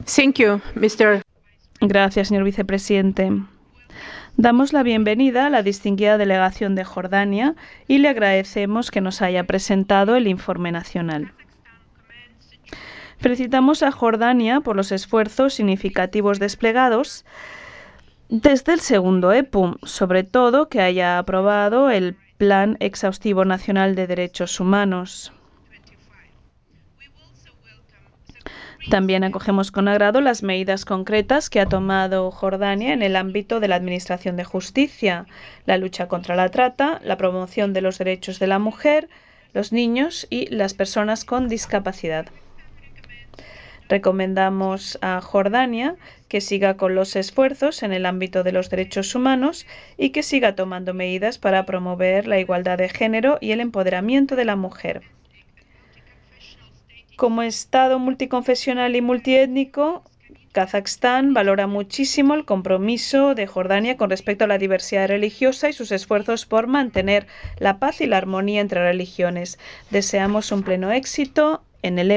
Thank you, Mr. Gracias, señor vicepresidente. Damos la bienvenida a la distinguida delegación de Jordania y le agradecemos que nos haya presentado el informe nacional. Felicitamos a Jordania por los esfuerzos significativos desplegados desde el segundo EPU, sobre todo que haya aprobado el Plan Exhaustivo Nacional de Derechos Humanos. También acogemos con agrado las medidas concretas que ha tomado Jordania en el ámbito de la administración de justicia, la lucha contra la trata, la promoción de los derechos de la mujer, los niños y las personas con discapacidad. Recomendamos a Jordania que siga con los esfuerzos en el ámbito de los derechos humanos y que siga tomando medidas para promover la igualdad de género y el empoderamiento de la mujer. Como Estado multiconfesional y multiétnico, Kazajstán valora muchísimo el compromiso de Jordania con respecto a la diversidad religiosa y sus esfuerzos por mantener la paz y la armonía entre religiones. Deseamos un pleno éxito en el